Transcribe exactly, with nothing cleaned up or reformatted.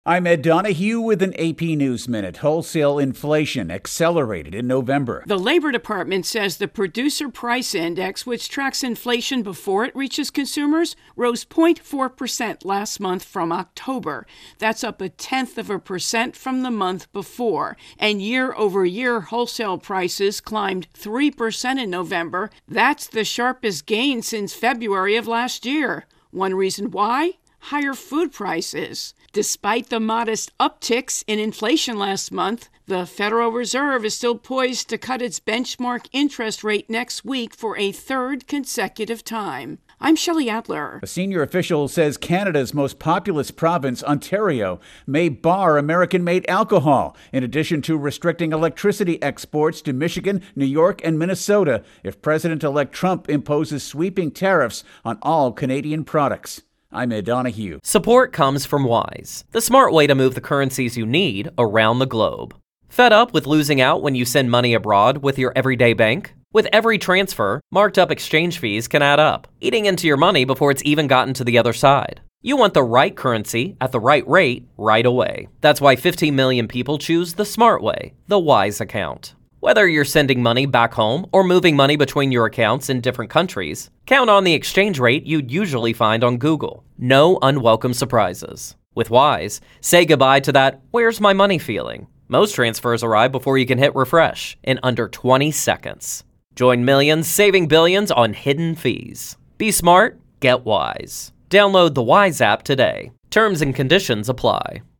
I'm Ed Donahue with an A P News Minute. Wholesale inflation accelerated in November. The Labor Department says the Producer Price Index, which tracks inflation before it reaches consumers, rose zero point four percent last month from October. That's up a tenth of a percent from the month before. And year over year, wholesale prices climbed three percent in November. That's the sharpest gain since February of last year. One reason why? Higher food prices. Despite the modest upticks in inflation last month, the Federal Reserve is still poised to cut its benchmark interest rate next week for a third consecutive time. I'm Shelley Adler. A senior official says Canada's most populous province, Ontario, may bar American-made alcohol, in addition to restricting electricity exports to Michigan, New York, and Minnesota if President-elect Trump imposes sweeping tariffs on all Canadian products. I'm Ed Donahue. Support comes from Wise, the smart way to move the currencies you need around the globe. Fed up with losing out when you send money abroad with your everyday bank? With every transfer, marked up exchange fees can add up, eating into your money before it's even gotten to the other side. You want the right currency at the right rate right away. That's why fifteen million people choose the smart way, the Wise account. Whether you're sending money back home or moving money between your accounts in different countries, count on the exchange rate you'd usually find on Google. No unwelcome surprises. With Wise, say goodbye to that "where's my money" feeling. Most transfers arrive before you can hit refresh in under twenty seconds. Join millions saving billions on hidden fees. Be smart, get Wise. Download the Wise app today. Terms and conditions apply.